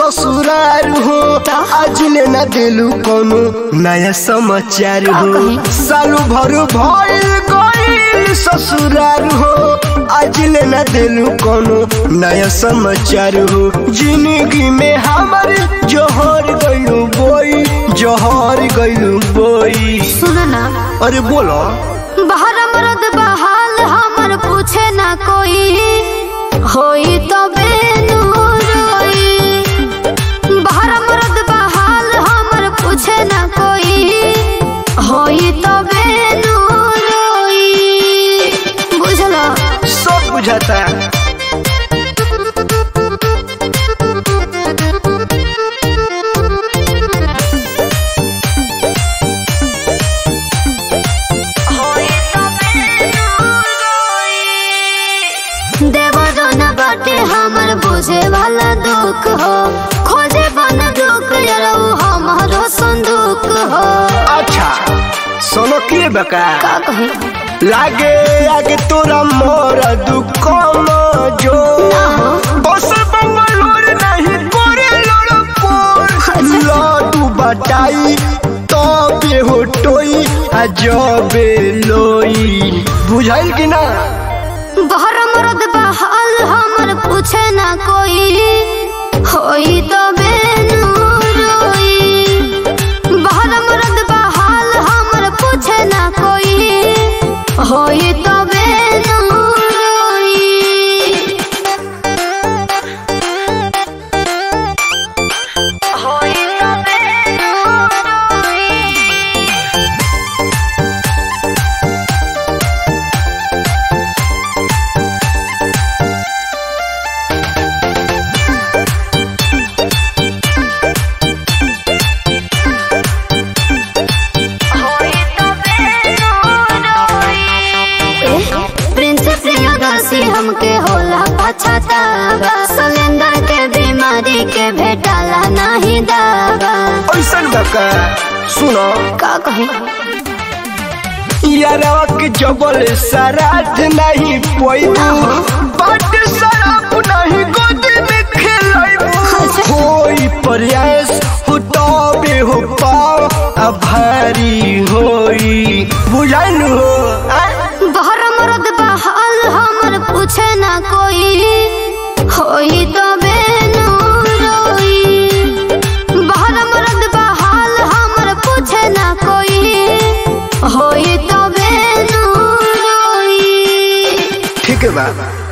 ससुरार हो आज ले ना दिलू कोनो नया समाचार हो सालू भर भइल गइल ससुरार हो आज ले ना दिलू कोनो नया समाचार हो जिंदगी में हमारे जोहर गइलू बोई जोहर गइलू बोई। सुनो ना अरे बोलो बाहर मरद बहाल हमर पूछे ना कोई होई तो बेनूरोई बाहर मरद बहाल हमर पूछे ना कोई होई तो बेनूरोई बुझलो सब बुझाता हमर बुझे वाला दुख हो खोजे बन दुख यारो हमारो संदूक हो। अच्छा सुनो किए बका का कहे लागे आगे तोरा मोर दुख जो बस बंगलोर नहीं करे लड़कोर लड्डू बटाई तबे हो टोई अजबे लोई बुझाइल कि ना बाहर मरद बहाल हमर पूछे ना कोई होई तो बेनूरोई बाहर मरद बहाल हमर पूछे ना कोई होई तो बेनूरोई होई तो बेनूरोई। हमके होला पछतावा सिलेंडर के बीमारी के भेटाला नहीं दावा। ऐसन बका सुनो का कहे यारवा के जबल सराठ नहीं पोइबू बट शराब नहीं गोदी में खेलाइबू होई प्रयास हो तबे हो पाओ भारी होई बुझाइल हो बाहर मरद बहाल हमर पूछे ना कोई होई तो बेनूरोई बाहर मरद बहाल हमर पूछे ना कोई होई तो बेनूरोई। ठीक है बाबा।